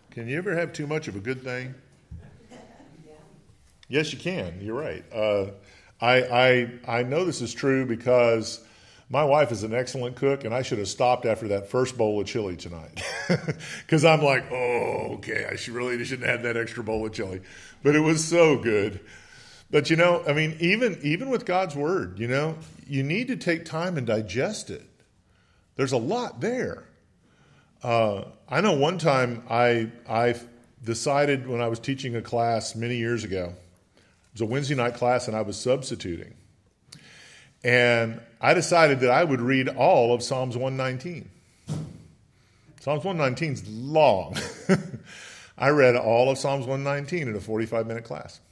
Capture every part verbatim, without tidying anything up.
Can you ever have too much of a good thing? Yes, you can. You're right. Uh, I, I I know this is true because my wife is an excellent cook, and I should have stopped after that first bowl of chili tonight. Because I'm like, oh, okay, I should really shouldn't have had that extra bowl of chili. But it was so good. But, you know, I mean, even even with God's Word, you know, you need to take time and digest it. There's a lot there. Uh, I know one time I I decided when I was teaching a class many years ago, it was a Wednesday night class, and I was substituting. And I decided that I would read all of Psalms one nineteen. Psalms one nineteen is long. I read all of Psalms one nineteen in a forty-five minute class.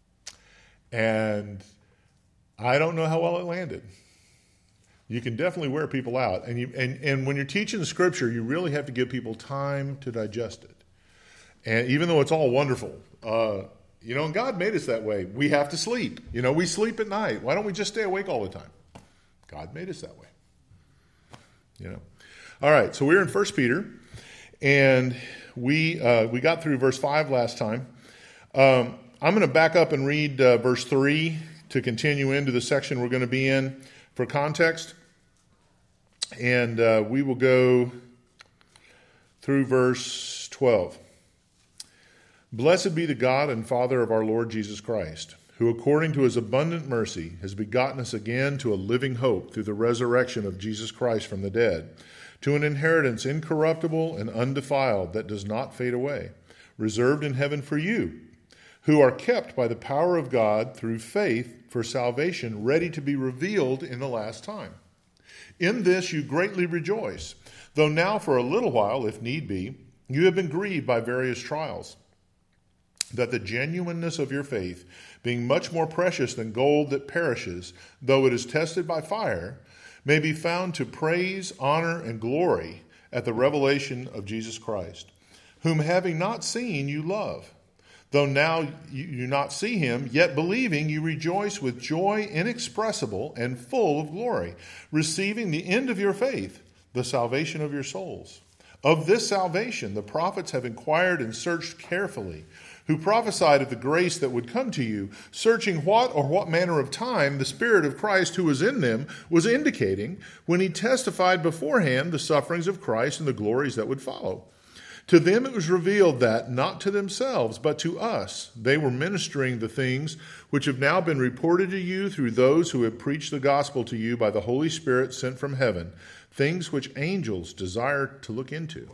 And I don't know how well it landed. You can definitely wear people out. And, you, and, and when you're teaching the Scripture, you really have to give people time to digest it. And even though it's all wonderful, uh, you know, and God made us that way. We have to sleep. You know, we sleep at night. Why don't we just stay awake all the time? God made us that way. You know. All right, so we're in First Peter, and we uh, we got through verse five last time. Um, I'm going to back up and read uh, verse three to continue into the section we're going to be in for context. And uh, we will go through verse twelve. Blessed be the God and Father of our Lord Jesus Christ, who according to his abundant mercy has begotten us again to a living hope through the resurrection of Jesus Christ from the dead, to an inheritance incorruptible and undefiled that does not fade away, reserved in heaven for you, who are kept by the power of God through faith for salvation, ready to be revealed in the last time. In this you greatly rejoice, though now for a little while, if need be, you have been grieved by various trials, that the genuineness of your faith, being much more precious than gold that perishes, though it is tested by fire, may be found to praise, honor, and glory at the revelation of Jesus Christ, whom having not seen you love. Though now you do not see him, yet believing you rejoice with joy inexpressible and full of glory, receiving the end of your faith, the salvation of your souls. Of this salvation the prophets have inquired and searched carefully, who prophesied of the grace that would come to you, searching what or what manner of time the Spirit of Christ who was in them was indicating when he testified beforehand the sufferings of Christ and the glories that would follow. To them it was revealed that, not to themselves, but to us, they were ministering the things which have now been reported to you through those who have preached the gospel to you by the Holy Spirit sent from heaven, things which angels desire to look into.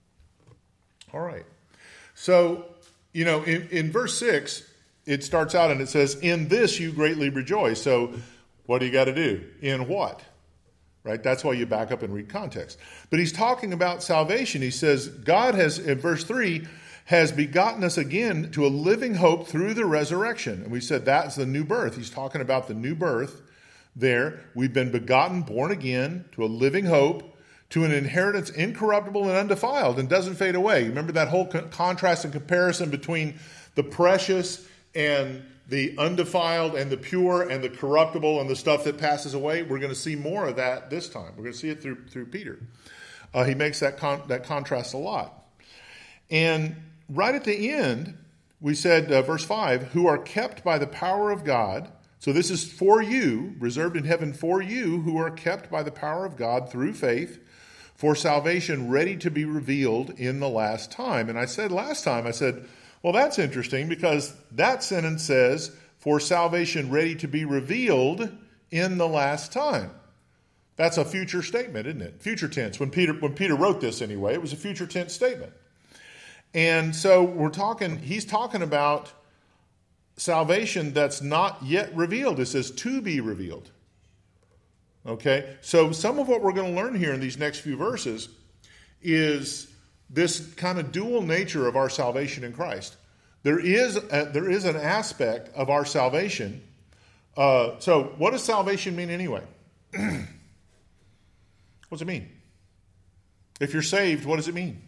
All right. So, you know, in, in verse six, it starts out and it says, in this you greatly rejoice. So what do you got to do? In what? Right? That's why you back up and read context. But he's talking about salvation. He says, God has, in verse three, has begotten us again to a living hope through the resurrection. And we said that's the new birth. He's talking about the new birth there. We've been begotten, born again, to a living hope, to an inheritance incorruptible and undefiled and doesn't fade away. Remember that whole con- contrast and comparison between the precious and the undefiled and the pure and the corruptible and the stuff that passes away? We're going to see more of that this time. We're going to see it through through Peter. Uh, he makes that con- that contrast a lot. And right at the end, we said, uh, verse five, who are kept by the power of God. So this is for you, reserved in heaven for you, who are kept by the power of God through faith, for salvation ready to be revealed in the last time. And I said last time, I said, well, that's interesting because that sentence says, for salvation ready to be revealed in the last time. That's a future statement, isn't it? Future tense. When Peter, when Peter wrote this anyway, it was a future tense statement. And so we're talking, he's talking about salvation that's not yet revealed. It says to be revealed. Okay, so some of what we're going to learn here in these next few verses is this kind of dual nature of our salvation in Christ. There is a, there is an aspect of our salvation. Uh, so what does salvation mean anyway? What's it mean? If you're saved, what does it mean?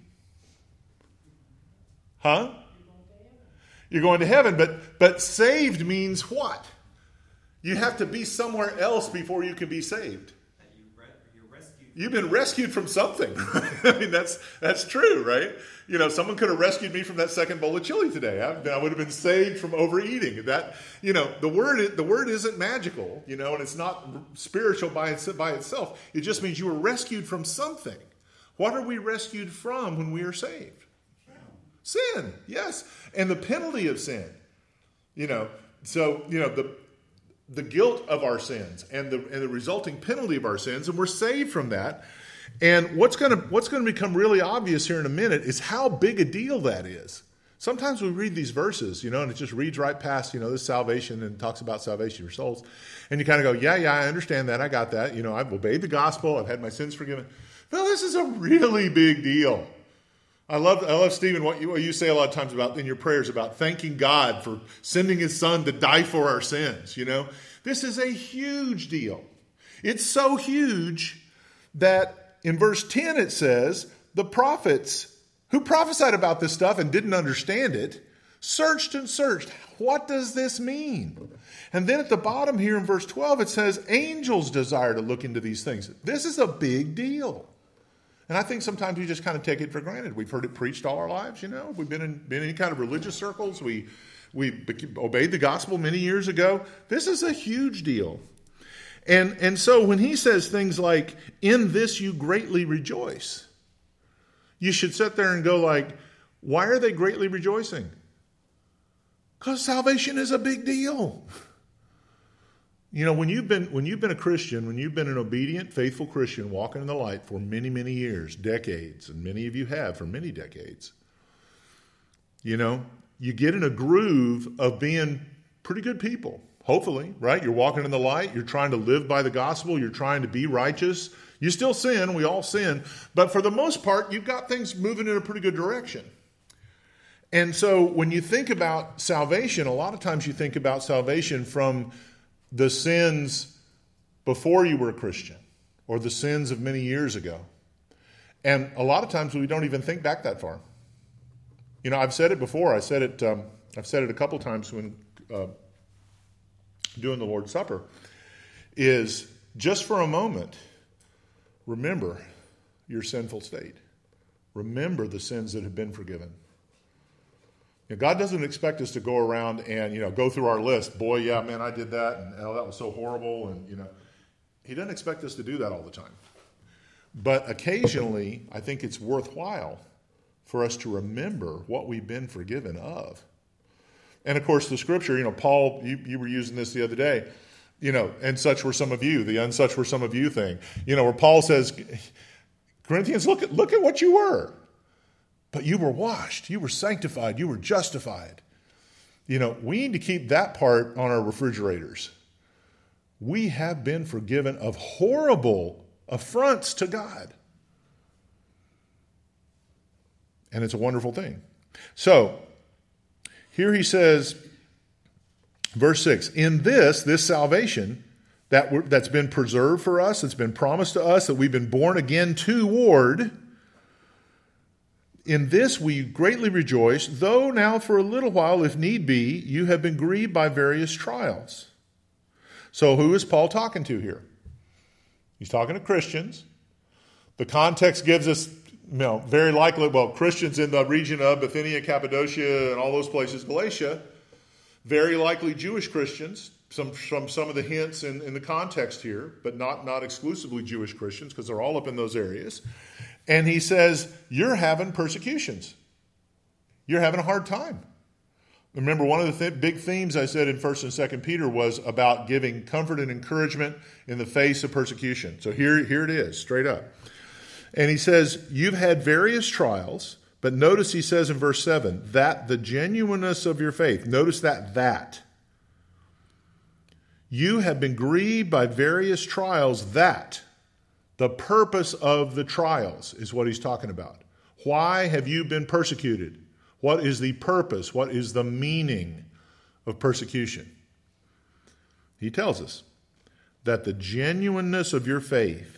Huh? You're going to heaven, but but saved means what? You have to be somewhere else before you can be saved. That you re- you're rescued you've been rescued from something. I mean, that's that's true, right? You know, someone could have rescued me from that second bowl of chili today. I, I would have been saved from overeating. That, you know, the word the word isn't magical, you know, and it's not spiritual by its, by itself. It just means you were rescued from something. What are we rescued from when we are saved? Sin, yes, and the penalty of sin. You know, so you know the. the guilt of our sins and the and the resulting penalty of our sins, and we're saved from that. And what's going to what's going to become really obvious here in a minute is how big a deal that is. Sometimes we read these verses, you know, and it just reads right past, you know, this salvation and talks about salvation for souls. And you kind of go, yeah, yeah, I understand that. I got that. You know, I've obeyed the gospel. I've had my sins forgiven. No, this is a really big deal. I love, I love Stephen, what you, what you say a lot of times about in your prayers about thanking God for sending his son to die for our sins. You know, this is a huge deal. It's so huge that in verse ten it says, the prophets who prophesied about this stuff and didn't understand it, searched and searched. What does this mean? And then at the bottom here in verse twelve, it says, angels desire to look into these things. This is a big deal. And I think sometimes we just kind of take it for granted. We've heard it preached all our lives, you know. We've been in, been in any kind of religious circles. We, we obeyed the gospel many years ago. This is a huge deal. And, and so when he says things like, in this you greatly rejoice, you should sit there and go like, why are they greatly rejoicing? Because salvation is a big deal. You know, when you've been when you've been a Christian, when you've been an obedient, faithful Christian walking in the light for many, many years, decades, and many of you have for many decades, you know, you get in a groove of being pretty good people, hopefully, right? You're walking in the light. You're trying to live by the gospel. You're trying to be righteous. You still sin. We all sin. But for the most part, you've got things moving in a pretty good direction. And so when you think about salvation, a lot of times you think about salvation from the sins before you were a Christian or the sins of many years ago. And a lot of times we don't even think back that far. You know, I've said it before. I said it, um, I've said it a couple times when uh, doing the Lord's Supper, is just for a moment, remember your sinful state. Remember the sins that have been forgiven. You know, God doesn't expect us to go around and, you know, go through our list. Boy, yeah, man, I did that, and oh, that was so horrible. And, you know, he doesn't expect us to do that all the time. But occasionally, I think it's worthwhile for us to remember what we've been forgiven of. And, of course, the scripture, you know, Paul, you, you were using this the other day, you know, and such were some of you, the and such were some of you thing. You know, where Paul says, Corinthians, look at, look at what you were. But you were washed, you were sanctified, you were justified. You know, we need to keep that part on our refrigerators. We have been forgiven of horrible affronts to God. And it's a wonderful thing. So, here he says, verse six, in this, this salvation that we're, that's been preserved for us, that's been promised to us, that we've been born again toward, in this we greatly rejoice, though now for a little while, if need be, you have been grieved by various trials. So who is Paul talking to here? He's talking to Christians. The context gives us, you know, very likely, well, Christians in the region of Bithynia, Cappadocia, and all those places, Galatia, very likely Jewish Christians, some, from some of the hints in, in the context here, but not, not exclusively Jewish Christians, because they're all up in those areas. And he says, you're having persecutions. You're having a hard time. Remember, one of the th- big themes I said in First and Second Peter was about giving comfort and encouragement in the face of persecution. So here, here it is, straight up. And he says, you've had various trials, but notice he says in verse seven, that the genuineness of your faith, notice that, that. You have been grieved by various trials, that. The purpose of the trials is what he's talking about. Why have you been persecuted? What is the purpose? What is the meaning of persecution? He tells us that the genuineness of your faith.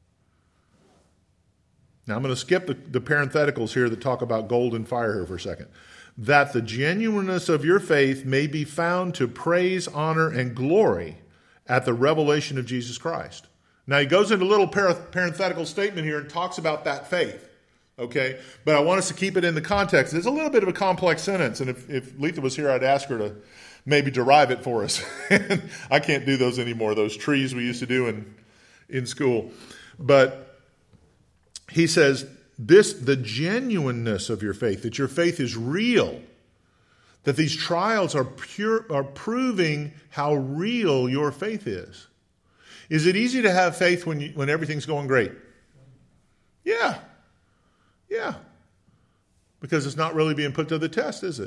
Now I'm going to skip the, the parentheticals here that talk about gold and fire here for a second. That the genuineness of your faith may be found to praise, honor, and glory at the revelation of Jesus Christ. Now he goes into a little parenthetical statement here and talks about that faith. Okay, but I want us to keep it in the context. It's a little bit of a complex sentence, and if, if Letha was here, I'd ask her to maybe derive it for us. I can't do those anymore, those trees we used to do in, in school. But he says, this, the genuineness of your faith, that your faith is real, that these trials are pure, are proving how real your faith is. Is it easy to have faith when you, when everything's going great? Yeah. Yeah. Because it's not really being put to the test, is it?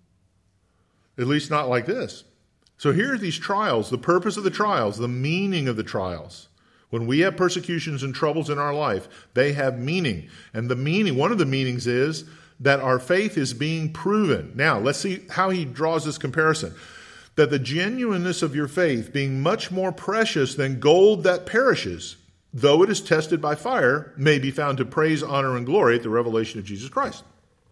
At least not like this. So here are these trials, the purpose of the trials, the meaning of the trials. When we have persecutions and troubles in our life, they have meaning. And the meaning, one of the meanings is that our faith is being proven. Now, let's see how he draws this comparison. That the genuineness of your faith, being much more precious than gold that perishes, though it is tested by fire, may be found to praise, honor, and glory at the revelation of Jesus Christ.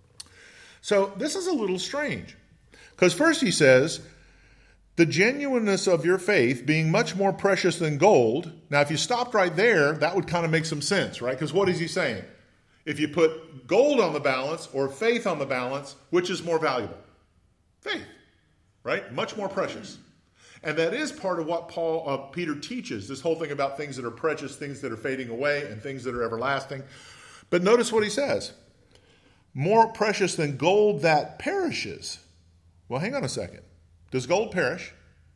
So this is a little strange. Because first he says, the genuineness of your faith being much more precious than gold. Now, if you stopped right there, that would kind of make some sense, right? Because what is he saying? If you put gold on the balance or faith on the balance, which is more valuable? Faith, right? Much more precious. And that is part of what Paul, uh, Peter teaches, this whole thing about things that are precious, things that are fading away, and things that are everlasting. But notice what he says. More precious than gold that perishes. Well, hang on a second. Does gold perish?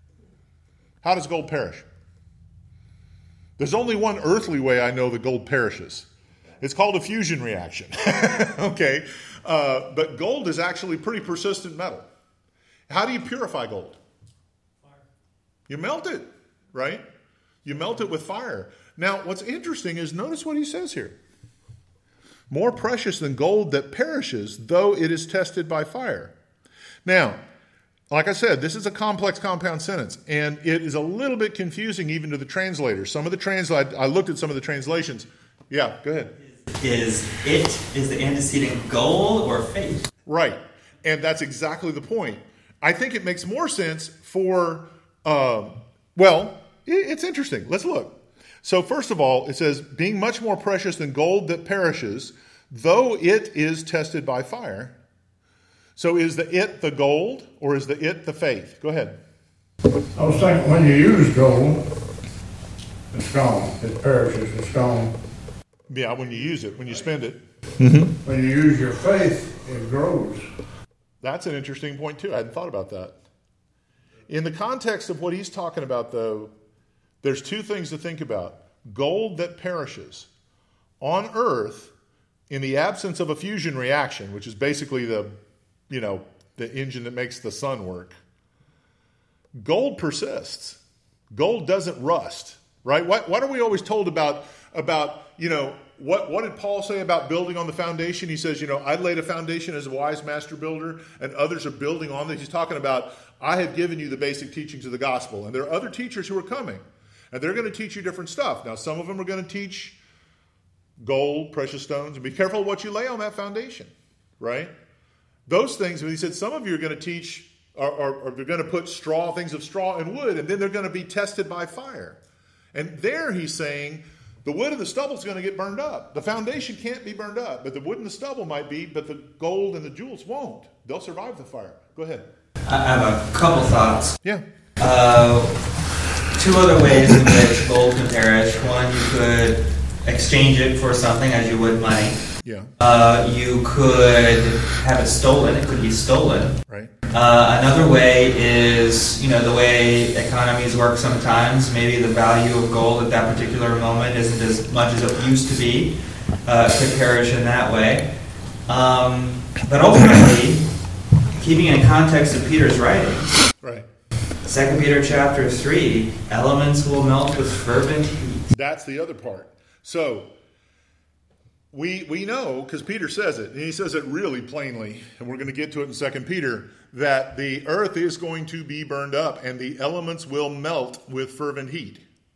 How does gold perish? There's only one earthly way I know that gold perishes. It's called a fusion reaction. Okay? Uh, but gold is actually pretty persistent metal. How do you purify gold? Fire. You melt it, right? You melt it with fire. Now, what's interesting is notice what he says here. More precious than gold that perishes, though it is tested by fire. Now, like I said, this is a complex compound sentence, and it is a little bit confusing even to the translators. Some of the transla- I looked at some of the translations. Yeah, go ahead. Is it, is the antecedent gold or faith? Right, and that's exactly the point. I think it makes more sense for, uh, well, it's interesting. Let's look. So first of all, it says, being much more precious than gold that perishes, though it is tested by fire. So is the it the gold, or is the it the faith? Go ahead. I was thinking when you use gold, it's gone. It perishes, it's gone. Yeah, when you use it, when you spend it. Mm-hmm. When you use your faith, it grows. That's an interesting point, too. I hadn't thought about that. In the context of what he's talking about, though, there's two things to think about. Gold that perishes. On earth, in the absence of a fusion reaction, which is basically the, you know, the engine that makes the sun work, gold persists. Gold doesn't rust, right? What, what are we always told about, about you know, what, what did Paul say about building on the foundation? He says, you know, I laid a foundation as a wise master builder, and others are building on this. He's talking about, I have given you the basic teachings of the gospel, and there are other teachers who are coming, and they're going to teach you different stuff. Now, some of them are going to teach gold, precious stones, and be careful what you lay on that foundation, right? Those things, he said, some of you are going to teach, or, or, or they're going to put straw, things of straw and wood, and then they're going to be tested by fire. And there he's saying, the wood and the stubble is going to get burned up. The foundation can't be burned up, but the wood and the stubble might be, but the gold and the jewels won't. They'll survive the fire. Go ahead. I have a couple thoughts. Yeah. Uh, two other ways in which gold can perish. One, you could exchange it for something as you would money. Yeah. Uh, you could have it stolen. It could be stolen. Right. Uh, another way is, you know, the way economies work sometimes. Maybe the value of gold at that particular moment isn't as much as it used to be. Uh, it could perish in that way. Um, but ultimately, keeping in context of Peter's writing, right. Second Peter chapter three, elements will melt with fervent heat. That's the other part. So, we we know, because Peter says it, and he says it really plainly, and we're going to get to it in Second Peter, that the earth is going to be burned up, and the elements will melt with fervent heat.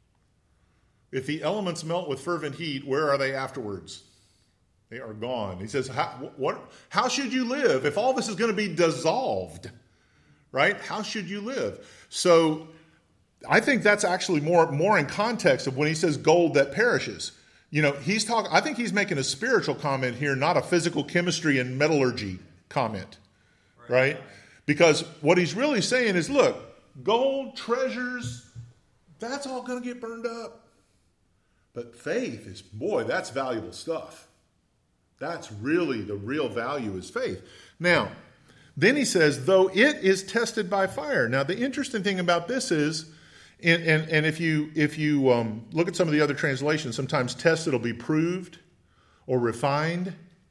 If the elements melt with fervent heat, where are they afterwards? They are gone. He says, how, what, how should you live if all this is going to be dissolved? Right? How should you live? So, I think that's actually more, more in context of when he says gold that perishes. You know, he's talking, I think he's making a spiritual comment here, not a physical chemistry and metallurgy comment, right? Because what he's really saying is, look, gold, treasures, that's all going to get burned up. But faith is, boy, that's valuable stuff. That's really, the real value is faith. Now, then he says, though it is tested by fire. Now, the interesting thing about this is, and, and, and if you if you um, look at some of the other translations, sometimes tested will be proved or refined.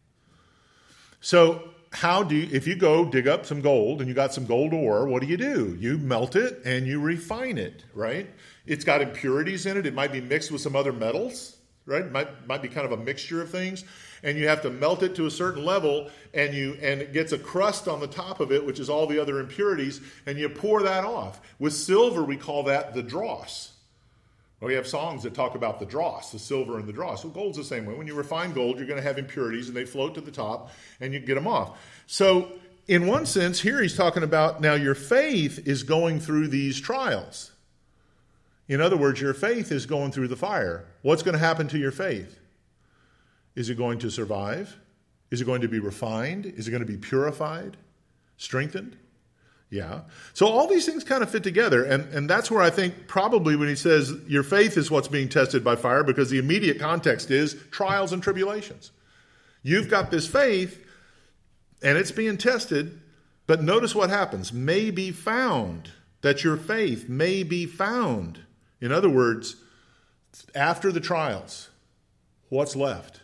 So how do you, if you go dig up some gold and you got some gold ore, what do you do? You melt it and you refine it, right? It's got impurities in it. It might be mixed with some other metals, right? It might, might be kind of a mixture of things. And you have to melt it to a certain level, and you and it gets a crust on the top of it, which is all the other impurities, and you pour that off. With silver, we call that the dross. Well, we have songs that talk about the dross, the silver and the dross. Well, gold's the same way. When you refine gold, you're going to have impurities, and they float to the top, and you get them off. So, in one sense, here he's talking about, now your faith is going through these trials. In other words, your faith is going through the fire. What's going to happen to your faith? Is it going to survive? Is it going to be refined? Is it going to be purified? Strengthened? Yeah. So all these things kind of fit together. And, and that's where I think probably when he says your faith is what's being tested by fire, because the immediate context is trials and tribulations. You've got this faith and it's being tested, but notice what happens. May be found, that your faith may be found. In other words, after the trials, what's left?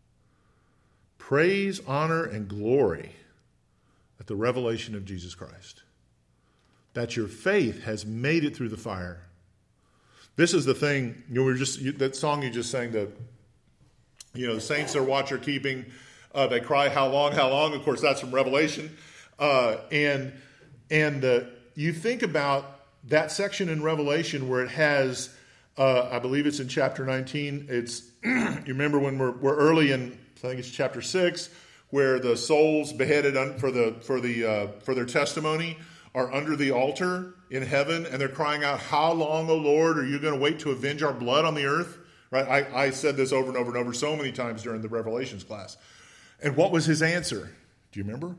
Praise, honor, and glory at the revelation of Jesus Christ. That your faith has made it through the fire. This is the thing, you know, we were just you, that song you just sang, the, you know, the saints their watch are keeping, uh, they cry, how long, how long? Of course, that's from Revelation. Uh, and and uh, you think about that section in Revelation where it has, uh, I believe it's in chapter nineteen, it's, you remember when we're, we're early in, I think it's chapter six, where the souls beheaded for the for the uh, for their testimony are under the altar in heaven, and they're crying out, "How long, O Lord, are you going to wait to avenge our blood on the earth?" Right? I, I said this over and over and over so many times during the Revelations class. And what was his answer? Do you remember?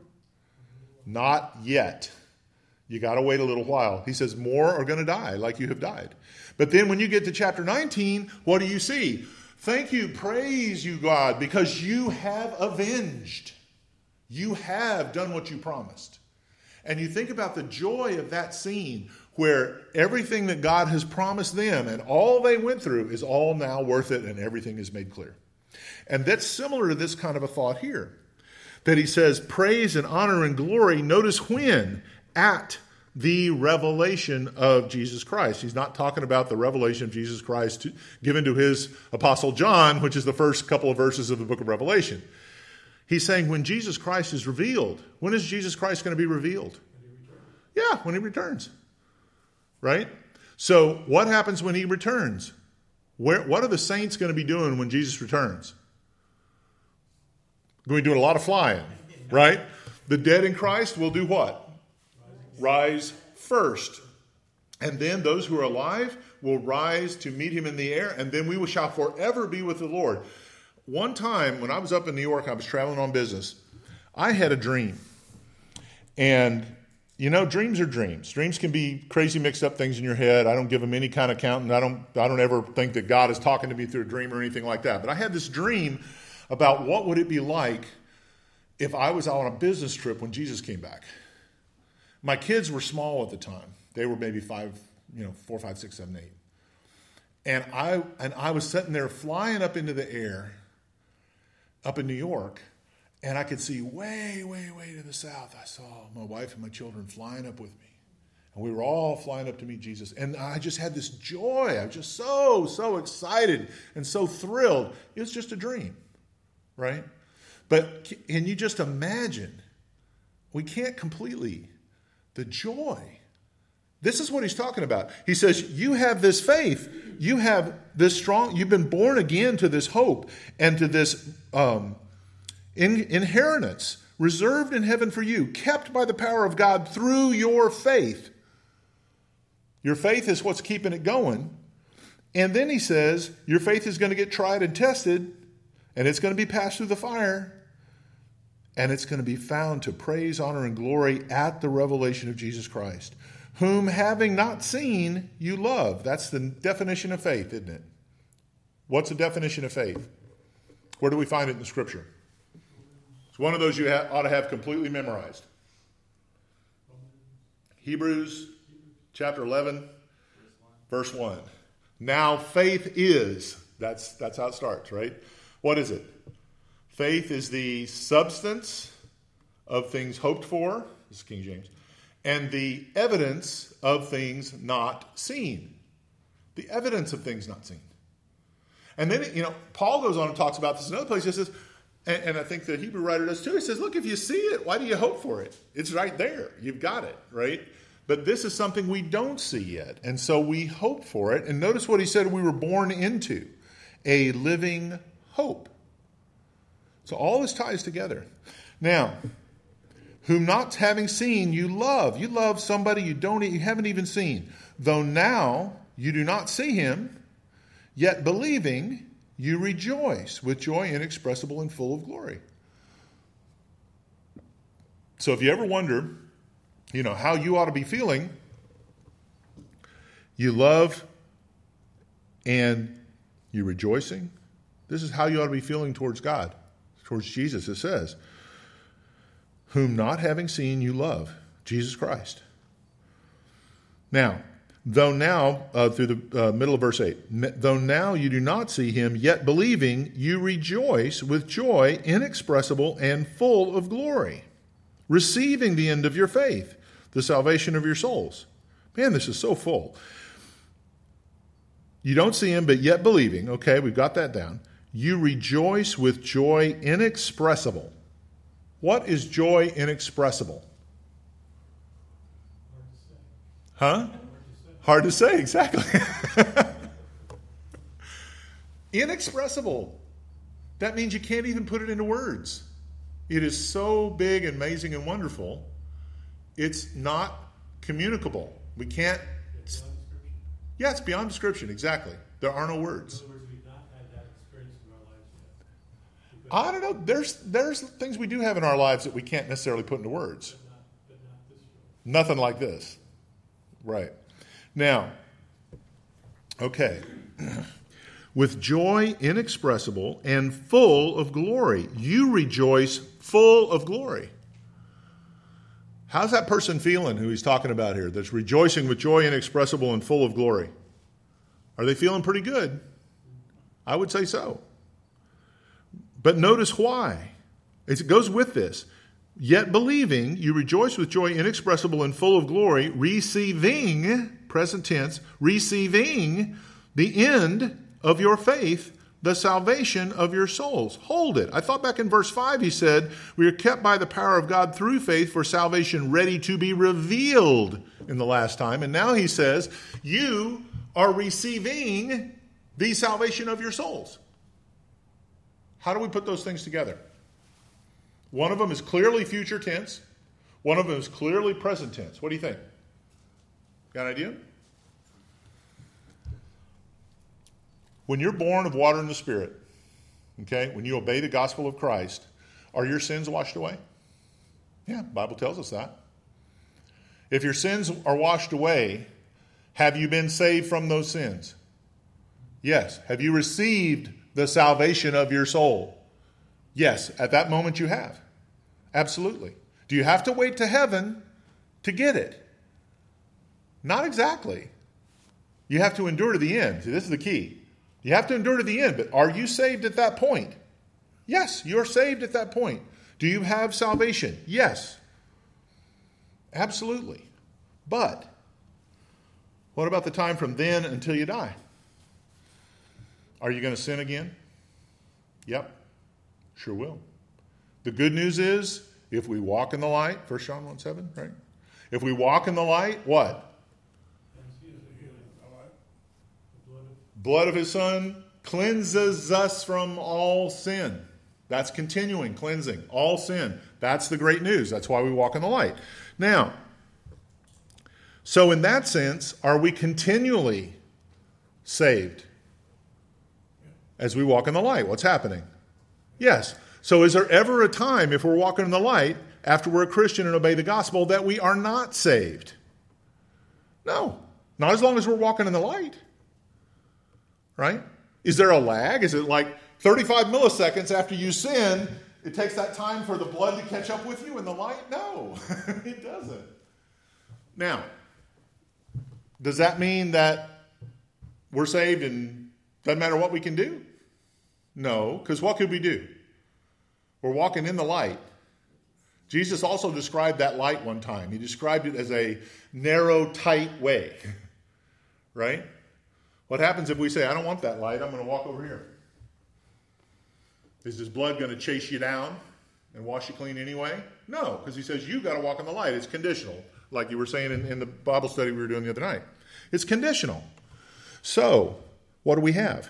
Not yet. You got to wait a little while. He says, "More are going to die, like you have died." But then when you get to chapter nineteen, what do you see? Thank you, praise you, God, because you have avenged. You have done what you promised. And you think about the joy of that scene where everything that God has promised them and all they went through is all now worth it and everything is made clear. And that's similar to this kind of a thought here. That he says praise and honor and glory, notice when? At the revelation of Jesus Christ. He's not talking about the revelation of Jesus Christ to, given to his apostle John, which is the first couple of verses of the book of Revelation. He's saying when Jesus Christ is revealed. When is Jesus Christ going to be revealed? When yeah, when he returns. Right? So what happens when he returns? Where, what are the saints going to be doing when Jesus returns? Going to be doing a lot of flying. Right? The dead in Christ will do what? Rise first. And then those who are alive will rise to meet him in the air, and then we shall forever be with the Lord. One time when I was up in New York, I was traveling on business. I had a dream. And, you know, dreams are dreams. Dreams can be crazy mixed up things in your head. I don't give them any kind of count, and I don't, I don't ever think that God is talking to me through a dream or anything like that. But I had this dream about what would it be like if I was on a business trip when Jesus came back. My kids were small at the time. They were maybe five, you know, four, five, six, seven, eight. And I and I was sitting there flying up into the air, up in New York, and I could see way, way, way to the south. I saw my wife and my children flying up with me. And we were all flying up to meet Jesus. And I just had this joy. I was just so, so excited and so thrilled. It was just a dream, right? But can you just imagine? We can't completely. The joy. This is what he's talking about. He says, you have this faith. You have this strong, you've been born again to this hope and to this um, in, inheritance reserved in heaven for you, kept by the power of God through your faith. Your faith is what's keeping it going. And then he says, your faith is going to get tried and tested, and it's going to be passed through the fire, and it's going to be found to praise, honor, and glory at the revelation of Jesus Christ, whom having not seen, you love. That's the definition of faith, isn't it? What's the definition of faith? Where do we find it in the Scripture? It's one of those you ha- ought to have completely memorized. Hebrews chapter eleven, verse one. Now faith is, that's, that's how it starts, right? What is it? Faith is the substance of things hoped for, this is King James, and the evidence of things not seen. The evidence of things not seen. And then, you know, Paul goes on and talks about this in another place. He says, and, and I think the Hebrew writer does too, he says, look, if you see it, why do you hope for it? It's right there. You've got it, right? But this is something we don't see yet. And so we hope for it. And notice what he said we were born into, a living hope. So all this ties together. Now, whom not having seen you love. You love somebody you don't, you haven't even seen. Though now you do not see him, yet believing you rejoice with joy inexpressible and full of glory. So if you ever wonder, you know, how you ought to be feeling, you love and you're rejoicing. This is how you ought to be feeling towards God, towards Jesus, it says. Whom not having seen you love, Jesus Christ. Now, though now, uh, through the uh, middle of verse eight, though now you do not see him, yet believing you rejoice with joy inexpressible and full of glory, receiving the end of your faith, the salvation of your souls. Man, this is so full. You don't see him, but yet believing. Okay, we've got that down. You rejoice with joy inexpressible. What is joy inexpressible? Huh? Hard to say, exactly. Inexpressible. That means you can't even put it into words. It is so big, amazing, and wonderful. It's not communicable. We can't. It's beyond description. Yeah, it's beyond description, exactly. There are no words. In other words, we've not had that experience in our lives yet. Because I don't know. There's there's things we do have in our lives that we can't necessarily put into words. But not, but not this way. Nothing like this. Right. Now, okay. With joy inexpressible and full of glory. You rejoice full of glory. How's that person feeling who he's talking about here that's rejoicing with joy inexpressible and full of glory? Are they feeling pretty good? I would say so. But notice why. It goes with this. Yet believing, you rejoice with joy inexpressible and full of glory, receiving, present tense, receiving the end of your faith, the salvation of your souls. Hold it. I thought back in verse five he said, we are kept by the power of God through faith for salvation ready to be revealed in the last time. And now he says, you are receiving the salvation of your souls. How do we put those things together? One of them is clearly future tense. One of them is clearly present tense. What do you think? Got an idea? When you're born of water and the Spirit, okay, when you obey the gospel of Christ, are your sins washed away? Yeah, the Bible tells us that. If your sins are washed away, have you been saved from those sins? Yes. Have you received the salvation of your soul? Yes, at that moment you have. Absolutely. Do you have to wait to heaven to get it? Not exactly. You have to endure to the end. See, this is the key. You have to endure to the end, but are you saved at that point? Yes, you're saved at that point. Do you have salvation? Yes. Absolutely. But what about the time from then until you die? Are you going to sin again? Yep. Sure will. The good news is, if we walk in the light, First John one seven, right? If we walk in the light, what? Blood of his Son cleanses us from all sin. That's continuing cleansing, all sin. That's the great news. That's why we walk in the light. Now, So in that sense, are we continually saved as we walk in the light? What's happening? Yes. So is there ever a time, if we're walking in the light, after we're a Christian and obey the gospel, that we are not saved? No. Not as long as we're walking in the light. Right? Is there a lag? Is it like thirty-five milliseconds after you sin, it takes that time for the blood to catch up with you in the light? No, it doesn't. Now, does that mean that we're saved and doesn't matter what we can do? No, because what could we do? We're walking in the light. Jesus also described that light one time. He described it as a narrow, tight way. Right? What happens if we say, I don't want that light, I'm going to walk over here? Is his blood going to chase you down and wash you clean anyway? No, because he says you've got to walk in the light. It's conditional, like you were saying in, in the Bible study we were doing the other night. It's conditional. So, what do we have?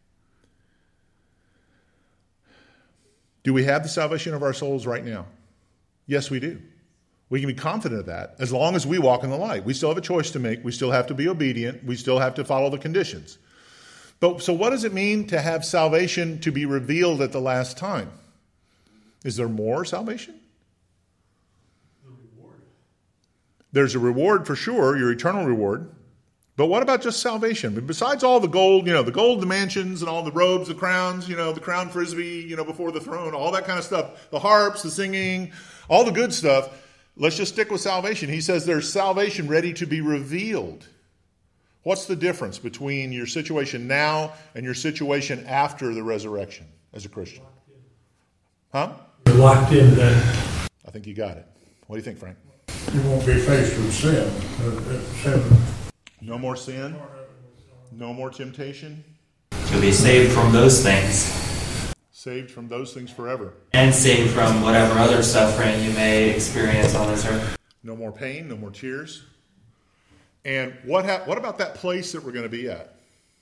Do we have the salvation of our souls right now? Yes, we do. We can be confident of that as long as we walk in the light. We still have a choice to make. We still have to be obedient. We still have to follow the conditions. But so what does it mean to have salvation to be revealed at the last time? Is there more salvation? The reward. There's a reward for sure, your eternal reward. But what about just salvation? Besides all the gold, you know, the gold, the mansions, and all the robes, the crowns, you know, the crown frisbee, you know, before the throne, all that kind of stuff, the harps, the singing, all the good stuff. Let's just stick with salvation. He says there's salvation ready to be revealed. What's the difference between your situation now and your situation after the resurrection as a Christian? Huh? You're locked in then. I think you got it. What do you think, Frank? You won't be faced with sin. Uh, uh, sin. No more sin? No more temptation? To be saved from those things. Saved from those things forever. And saved from whatever other suffering you may experience on this earth. No more pain, no more tears. And what ha- what about that place that we're going to be at?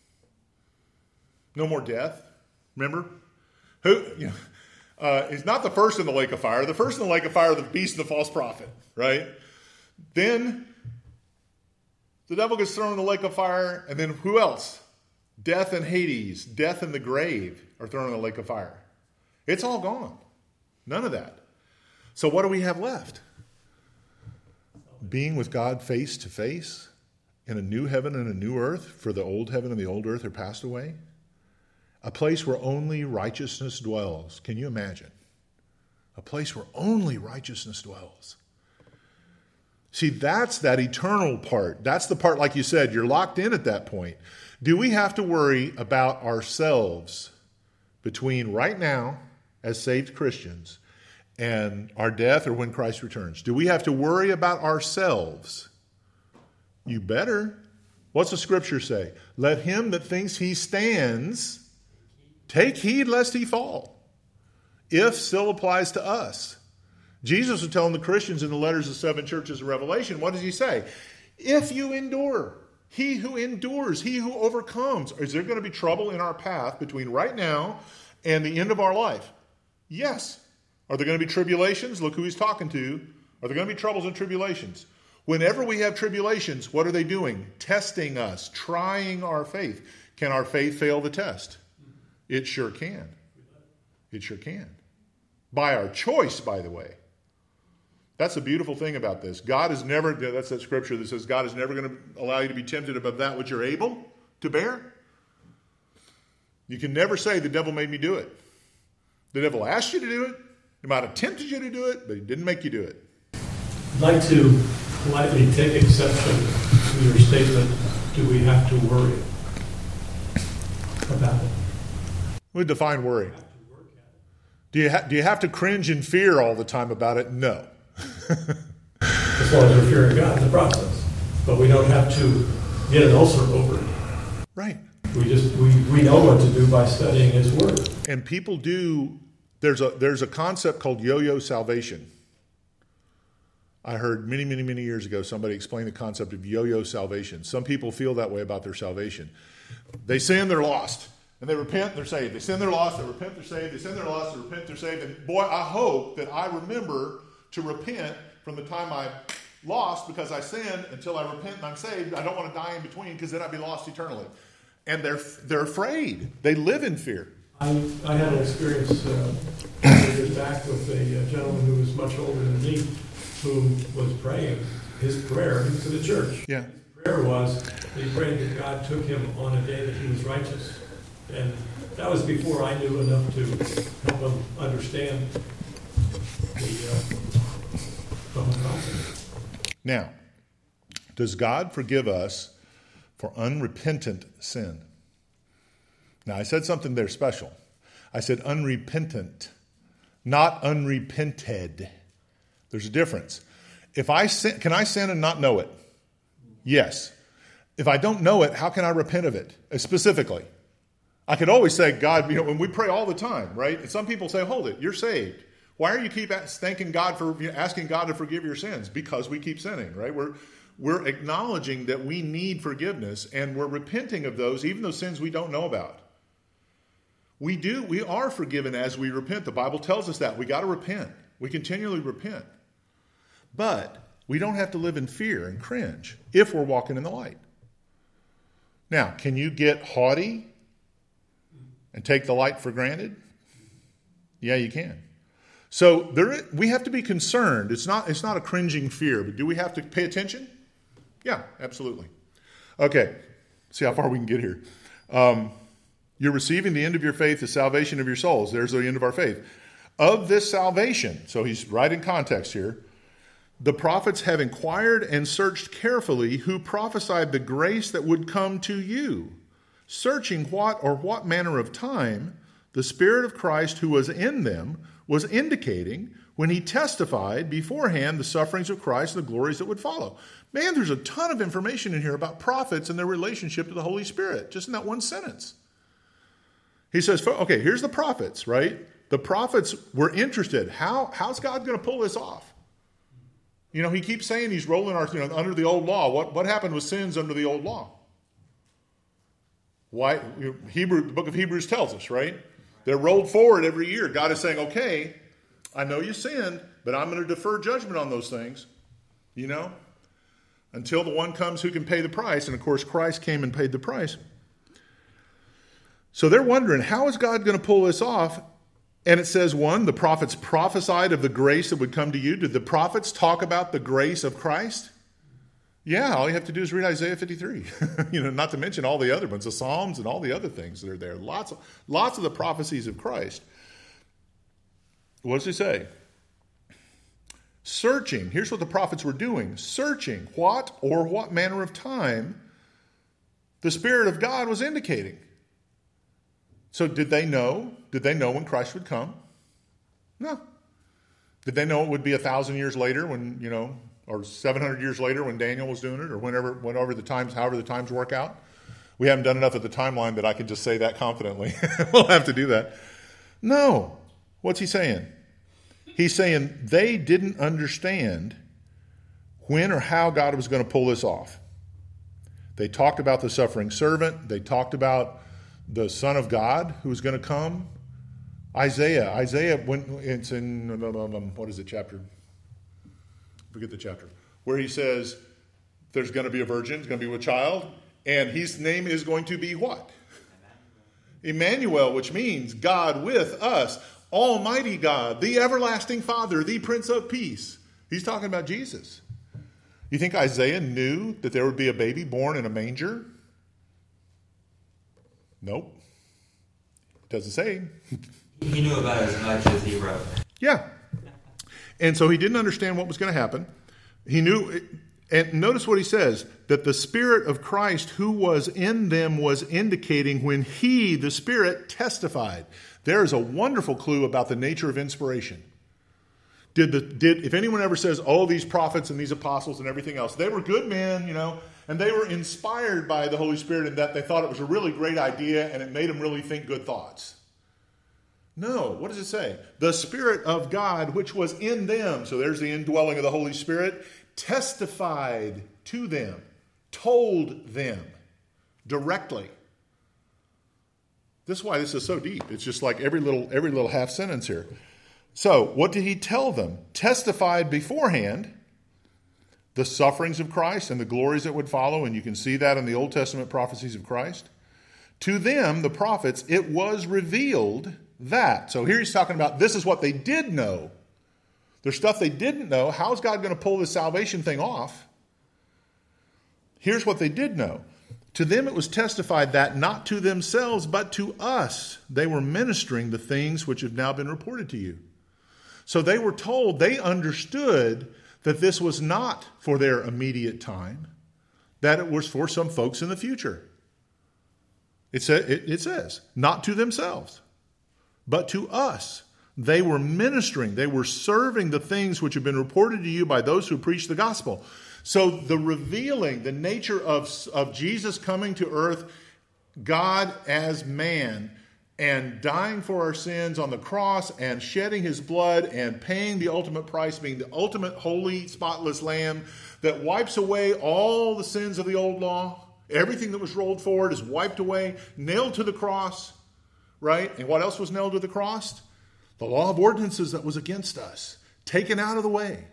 No more death. Remember? Who? You know, uh, is not the first in the lake of fire. The first in the lake of fire are the beast and the false prophet, right? Then the devil gets thrown in the lake of fire, and then who else? Death and Hades, death and the grave are thrown in the lake of fire. It's all gone. None of that. So what do we have left? Being with God face to face in a new heaven and a new earth, for the old heaven and the old earth are passed away. A place where only righteousness dwells. Can you imagine? A place where only righteousness dwells. See, that's that eternal part. That's the part, like you said, you're locked in at that point. Do we have to worry about ourselves between right now as saved Christians and our death or when Christ returns? Do we have to worry about ourselves? You better. What's the scripture say? Let him that thinks he stands take heed lest he fall. If still applies to us. Jesus was telling the Christians in the letters of seven churches of Revelation, what does he say? If you endure, he who endures, he who overcomes. Is there going to be trouble in our path between right now and the end of our life? Yes. Are there going to be tribulations? Look who he's talking to. Are there going to be troubles and tribulations? Whenever we have tribulations, what are they doing? Testing us, trying our faith. Can our faith fail the test? It sure can. It sure can. By our choice, by the way. That's the beautiful thing about this. God is never, that's that scripture that says God is never going to allow you to be tempted above that which you're able to bear. You can never say the devil made me do it. The devil asked you to do it. He might have tempted you to do it, but he didn't make you do it. I'd like to politely take exception to your statement, do we have to worry about it? We define worry. Do you, ha- do you have to cringe in fear all the time about it? No. As long as we're fearing God in the process. But we don't have to get an ulcer over it. Right. We just we, we know what to do by studying his word. And people do, there's a there's a concept called yo-yo salvation. I heard many, many, many years ago somebody explain the concept of yo-yo salvation. Some people feel that way about their salvation. They sin, they're lost. And they repent, they're saved. They sin, they're lost. They repent, they're saved. They sin, they're lost. They repent, they're saved. And boy, I hope that I remember to repent from the time I lost because I sinned until I repent and I'm saved. I don't want to die in between because then I'd be lost eternally. And they're they're afraid. They live in fear. I, I had an experience uh, a few years back with a uh, gentleman who was much older than me, who was praying his prayer to the church. Yeah. His prayer was, he prayed that God took him on a day that he was righteous. And that was before I knew enough to help him understand the, uh, the whole concept. Now, does God forgive us for unrepentant sin? Now, I said something there special. I said unrepentant, not unrepented. There's a difference. If I sin, can I sin and not know it? Yes. If I don't know it, how can I repent of it? Uh, specifically, I could always say, God, you know, when we pray all the time, right? And some people say, hold it, you're saved. Why are you keep thanking God for, you know, asking God to forgive your sins? Because we keep sinning, right? We're we're acknowledging that we need forgiveness, and we're repenting of those, even those sins we don't know about. We do, we are forgiven as we repent. The Bible tells us that. We got to repent. We continually repent. But we don't have to live in fear and cringe if we're walking in the light. Now, can you get haughty and take the light for granted? Yeah, you can. So there, we have to be concerned. It's not, it's not a cringing fear, but do we have to pay attention? Yeah, absolutely. Okay, see how far we can get here. Um, you're receiving the end of your faith, the salvation of your souls. There's the end of our faith. Of this salvation, so he's right in context here, the prophets have inquired and searched carefully who prophesied the grace that would come to you, searching what or what manner of time the Spirit of Christ who was in them was indicating when he testified beforehand the sufferings of Christ and the glories that would follow. Man, there's a ton of information in here about prophets and their relationship to the Holy Spirit, just in that one sentence. He says, okay, here's the prophets, right? The prophets were interested. How, how's God going to pull this off? You know, he keeps saying he's rolling our, you know, under the old law. What, what happened with sins under the old law? Why? Hebrew, the book of Hebrews tells us, right? They're rolled forward every year. God is saying, okay, I know you sinned, but I'm going to defer judgment on those things, you know, until the one comes who can pay the price. And, of course, Christ came and paid the price. So they're wondering, how is God going to pull this off? And it says, one, the prophets prophesied of the grace that would come to you. Did the prophets talk about the grace of Christ? Yeah, all you have to do is read Isaiah fifty-three. You know, not to mention all the other ones, the Psalms and all the other things that are there. Lots of, lots of the prophecies of Christ. What does he say? Searching. Here's what the prophets were doing. Searching what or what manner of time the Spirit of God was indicating. So did they know? Did they know when Christ would come? No. Did they know it would be a thousand years later when, you know, or seven hundred years later when Daniel was doing it, or whenever, whenever the times, however the times work out? We haven't done enough at the timeline that I can just say that confidently. We'll have to do that. No. What's he saying? He's saying they didn't understand when or how God was going to pull this off. They talked about the suffering servant. They talked about the Son of God who was going to come. Isaiah. Isaiah, when it's in, what is it, chapter? Forget the chapter. Where he says there's going to be a virgin, it's going to be with a child, and his name is going to be what? Emmanuel, which means God with us, Almighty God, the everlasting Father, the Prince of Peace. He's talking about Jesus. You think Isaiah knew that there would be a baby born in a manger? Nope. Doesn't say. He knew about it as much as he wrote. Yeah. And so he didn't understand what was going to happen. He knew, and notice what he says, that the Spirit of Christ who was in them was indicating when he, the Spirit, testified. There is a wonderful clue about the nature of inspiration. Did the did if anyone ever says, oh, these prophets and these apostles and everything else, they were good men, you know, and they were inspired by the Holy Spirit in that they thought it was a really great idea and it made them really think good thoughts. No, what does it say? The Spirit of God, which was in them, so there's the indwelling of the Holy Spirit, testified to them, told them directly. This is why this is so deep. It's just like every little every little half sentence here. So, what did he tell them? Testified beforehand the sufferings of Christ and the glories that would follow, and you can see that in the Old Testament prophecies of Christ. To them, the prophets, it was revealed that. So here he's talking about this is what they did know. There's stuff they didn't know. How is God going to pull this salvation thing off? Here's what they did know. To them it was testified that not to themselves, but to us, they were ministering the things which have now been reported to you. So they were told, they understood that this was not for their immediate time, that it was for some folks in the future. It, sa- it, it says, not to themselves, but to us. They were ministering, they were serving the things which have been reported to you by those who preach the gospel. So the revealing, the nature of, of Jesus coming to earth, God as man, and dying for our sins on the cross and shedding his blood and paying the ultimate price, being the ultimate holy, spotless lamb that wipes away all the sins of the old law. Everything that was rolled forward is wiped away, nailed to the cross, right? And what else was nailed to the cross? The law of ordinances that was against us, taken out of the way.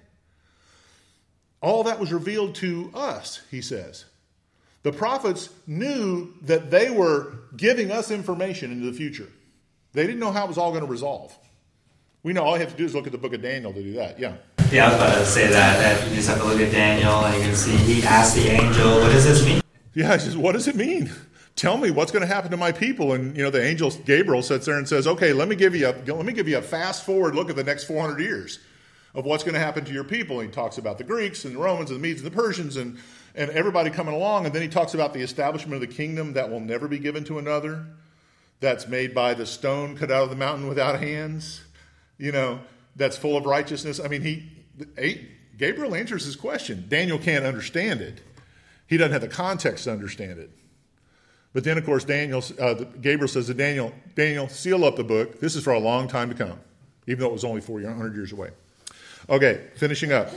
All that was revealed to us, he says. The prophets knew that they were giving us information into the future. They didn't know how it was all going to resolve. We know all you have to do is look at the book of Daniel to do that. Yeah. Yeah, I was about to say that, that you just have to look at Daniel and you can see he asked the angel, what does this mean? Yeah, he says, what does it mean? Tell me what's going to happen to my people. And, you know, the angel Gabriel sits there and says, okay, let me give you a, let me give you a fast forward look at the next four hundred years of what's going to happen to your people. And he talks about the Greeks and the Romans and the Medes and the Persians and, and everybody coming along. And then he talks about the establishment of the kingdom that will never be given to another, that's made by the stone cut out of the mountain without hands, you know, that's full of righteousness. I mean, he Gabriel answers his question. Daniel can't understand it. He doesn't have the context to understand it. But then, of course, Daniel, uh, Gabriel says to Daniel, Daniel, seal up the book. This is for a long time to come, even though it was only four hundred years away. Okay, finishing up.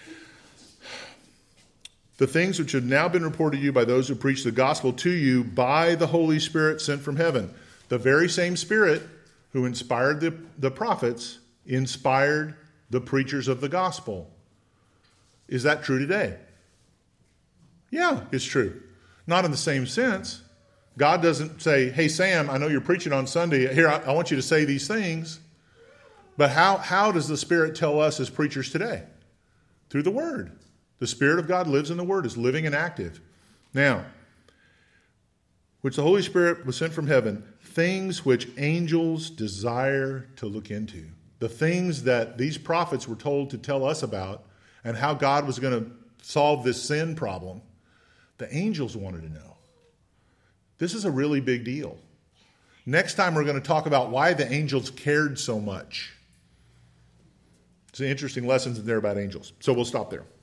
The things which have now been reported to you by those who preach the gospel to you by the Holy Spirit sent from heaven. The very same Spirit who inspired the, the prophets inspired the preachers of the gospel. Is that true today? Yeah, it's true. Not in the same sense. God doesn't say, hey, Sam, I know you're preaching on Sunday. Here, I, I want you to say these things. But how, how does the Spirit tell us as preachers today? Through the Word. The Spirit of God lives in the Word, is living and active. Now, which the Holy Spirit was sent from heaven, things which angels desire to look into. The things that these prophets were told to tell us about and how God was going to solve this sin problem, the angels wanted to know. This is a really big deal. Next time we're going to talk about why the angels cared so much. It's an interesting lesson in there about angels. So we'll stop there.